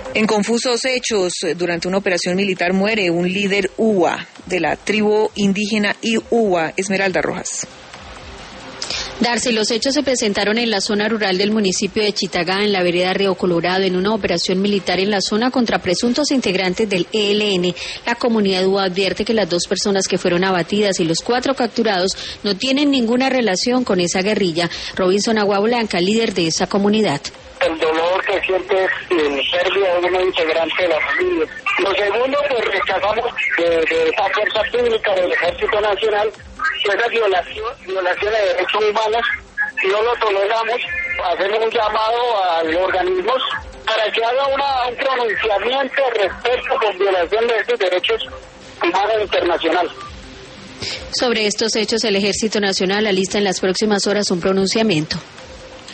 En confusos hechos, durante una operación militar muere un líder Uwa de la tribu indígena Uwa. Esmeralda Rojas. Darcy, los hechos se presentaron en la zona rural del municipio de Chitagá, en la vereda Río Colorado, en una operación militar en la zona contra presuntos integrantes del ELN. La comunidad Uwa advierte que las 2 personas que fueron abatidas y los 4 capturados no tienen ninguna relación con esa guerrilla. Robinson Agua Blanca, líder de esa comunidad. El dolor que siente es pérdida de un integrante de la familia. Lo segundo, pues rechazamos de esa fuerza pública del Ejército Nacional esa violación de derechos humanos, no lo toleramos. Hacemos un llamado a los organismos para que haga un pronunciamiento respecto con violación de estos derechos humanos internacionales. Sobre estos hechos, el Ejército Nacional alista en las próximas horas un pronunciamiento.